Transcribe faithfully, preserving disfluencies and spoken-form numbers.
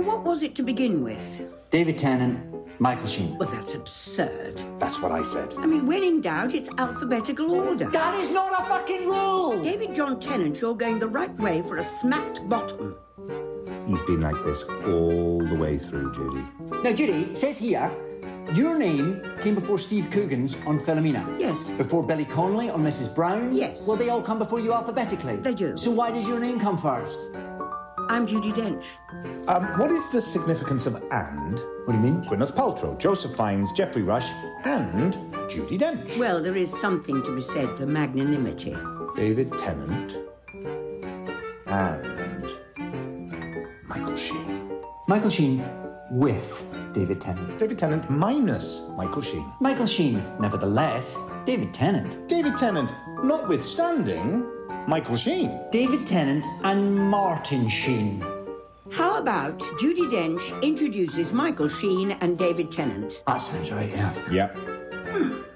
what was it to begin with? David Tennant, Michael Sheen. Well, that's absurd. That's what I said. I mean, when in doubt, it's alphabetical order. That is not a fucking rule! David John Tennant, you're going the right way for a smacked bottom. He's been like this all the way through, Judy. Now, Judy, it says here, your name came before Steve Coogan's on Philomena. Yes. Before Billy Connolly on Missus Brown. Yes. Well, they all come before you alphabetically. They do. So why does your name come first? I'm Judi Dench. Um, what is the significance of and? What do you mean? Gwyneth Paltrow, Joseph Fiennes, Geoffrey Rush, and Judi Dench. Well, there is something to be said for magnanimity. David Tennant and Michael Sheen. Michael Sheen with David Tennant. David Tennant minus Michael Sheen. Michael Sheen, nevertheless, David Tennant. David Tennant notwithstanding Michael Sheen. David Tennant and Martin Sheen. How about Judi Dench introduces Michael Sheen and David Tennant? That sounds right, yeah. Yep.